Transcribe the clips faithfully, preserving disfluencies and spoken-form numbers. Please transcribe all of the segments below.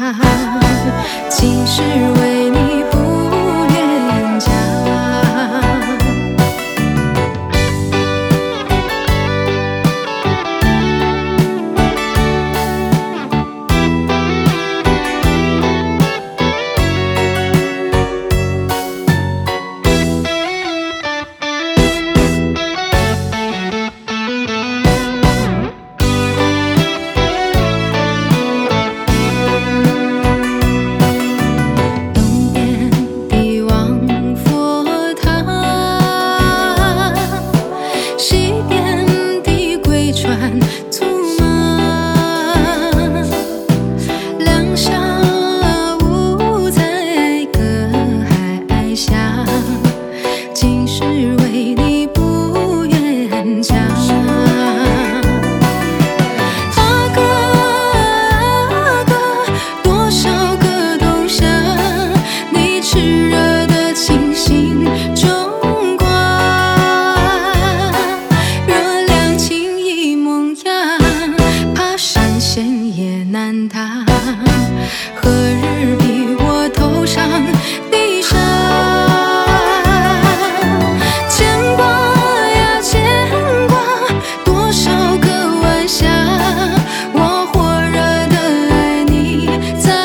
竟是为你不愿嫁。也难踏，何日比我头上地上？牵挂呀牵挂，多少个晚霞，我火热的爱你在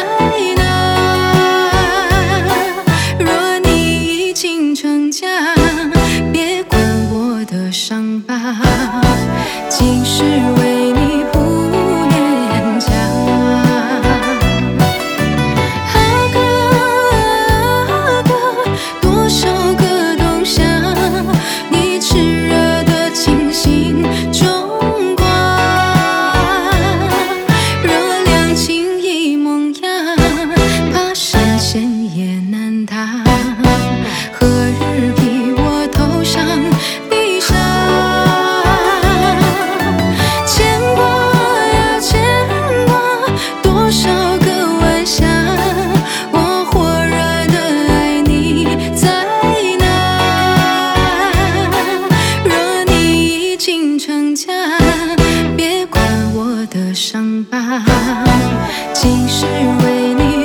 哪？若你已经成家，别管我的伤疤，今世为你不也难踏，何日比我头上地上？牵挂呀牵挂，多少个晚霞，我火热的爱你在哪？若你已经成家，别管我的伤疤，今世为你